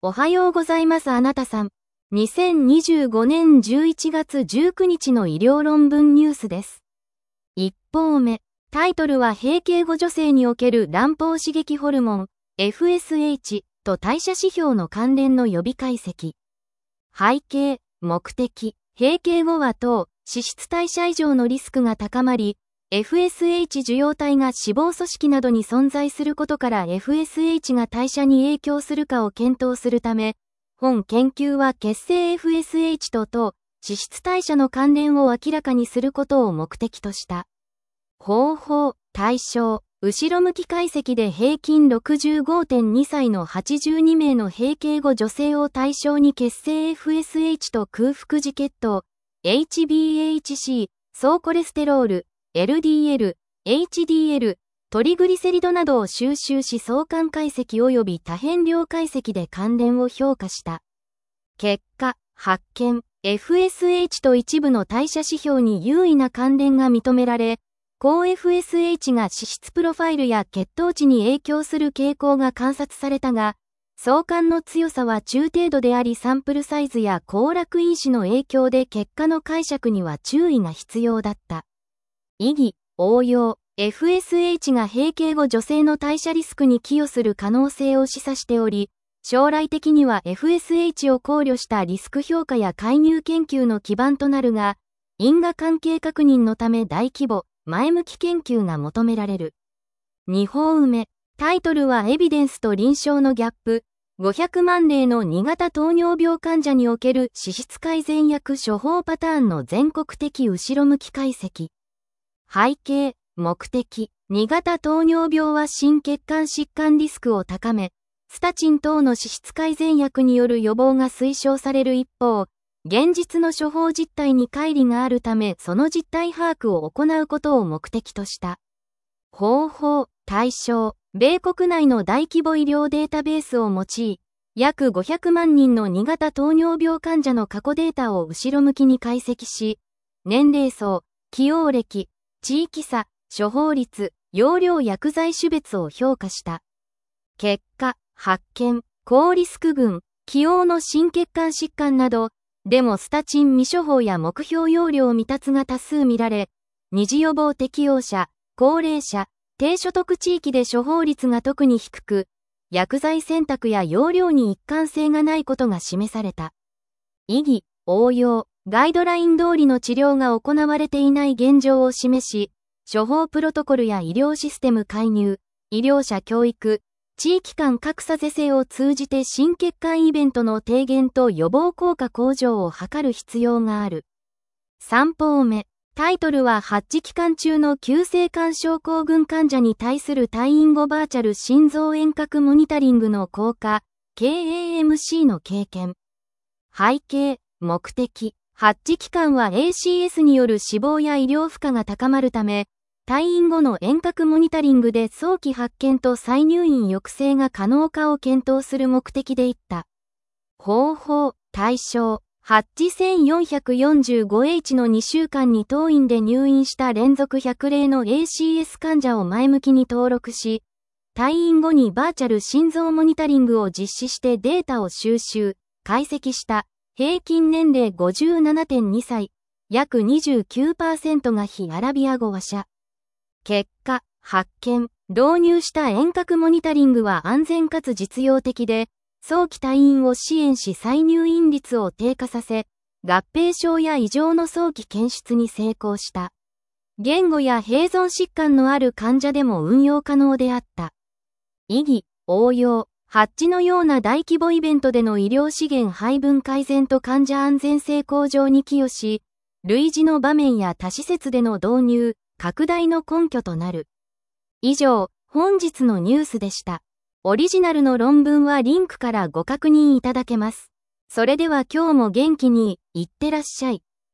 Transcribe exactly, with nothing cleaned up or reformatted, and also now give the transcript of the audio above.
おはようございますあなたさん。にせんにじゅうごねんじゅういちがつじゅうくにちの医療論文ニュースです。いち報目。タイトルは閉経後女性における卵胞刺激ホルモン エフエスエイチ と代謝指標の関連の予備解析。背景、目的。閉経後は糖、脂質代謝異常のリスクが高まり、エフエスエイチ 受容体が脂肪組織などに存在することから エフエスエイチ が代謝に影響するかを検討するため、本研究は血清 エフエスエイチ と糖、脂質代謝の関連を明らかにすることを目的とした。方法、対象、後ろ向き解析で平均 ろくじゅうごてんにさいのはちじゅうにめいの閉経後女性を対象に血清 エフエスエイチ と空腹時血糖、エイチビーエイチシー、総コレステロール、エルディーエル、エイチディーエル、トリグリセリドなどを収集し相関解析及び多変量解析で関連を評価した。結果、発見、エフエスエイチ と一部の代謝指標に優位な関連が認められ、高 エフエスエイチ が脂質プロファイルや血糖値に影響する傾向が観察されたが、相関の強さは中程度でありサンプルサイズや行楽因子の影響で結果の解釈には注意が必要だった。意義、応用、エフエスエイチ が閉経後女性の代謝リスクに寄与する可能性を示唆しており、将来的には エフエスエイチ を考慮したリスク評価や介入研究の基盤となるが、因果関係確認のため大規模、前向き研究が求められる。に報目、タイトルはエビデンスと臨床のギャップ、ごひゃくまんれいのに型糖尿病患者における脂質改善薬処方パターンの全国的後ろ向き解析。背景、目的、に型糖尿病は心血管疾患リスクを高め、スタチン等の脂質改善薬による予防が推奨される一方、現実の処方実態に乖離があるためその実態把握を行うことを目的とした。方法、対象、米国内の大規模医療データベースを用い、約ごひゃくまんにんのに型糖尿病患者の過去データを後ろ向きに解析し、年齢層、起用歴、地域差、処方率、用量薬剤種別を評価した。結果、発見、高リスク群、起用の心血管疾患など、でもスタチン未処方や目標用量未達が多数見られ、二次予防適用者、高齢者、低所得地域で処方率が特に低く、薬剤選択や用量に一貫性がないことが示された。意義、応用、ガイドライン通りの治療が行われていない現状を示し、処方プロトコルや医療システム介入、医療者教育、地域間格差是正を通じて心血管イベントの低減と予防効果向上を図る必要がある。さん報目。タイトルは発治期間中の急性肝症候群患者に対する退院後バーチャル心臓遠隔モニタリングの効果、ケーエーエムシー の経験。背景、目的。発治期間は エーシーエス による死亡や医療負荷が高まるため、退院後の遠隔モニタリングで早期発見と再入院抑制が可能かを検討する目的でいった。方法、対象、発治 せんよんひゃくよんじゅうごエイチ のにしゅうかんに当院で入院した連続ひゃくれいの エーシーエス 患者を前向きに登録し、退院後にバーチャル心臓モニタリングを実施してデータを収集、解析した平均年齢 ごじゅうななてんにさい、約 にじゅうきゅうパーセント が非アラビア語話者。結果、発見、導入した遠隔モニタリングは安全かつ実用的で、早期退院を支援し再入院率を低下させ、合併症や異常の早期検出に成功した。言語や併存疾患のある患者でも運用可能であった。意義、応用、発治のような大規模イベントでの医療資源配分改善と患者安全性向上に寄与し、類似の場面や多施設での導入、拡大の根拠となる。以上、本日のニュースでした。オリジナルの論文はリンクからご確認いただけます。それでは今日も元気に、いってらっしゃい。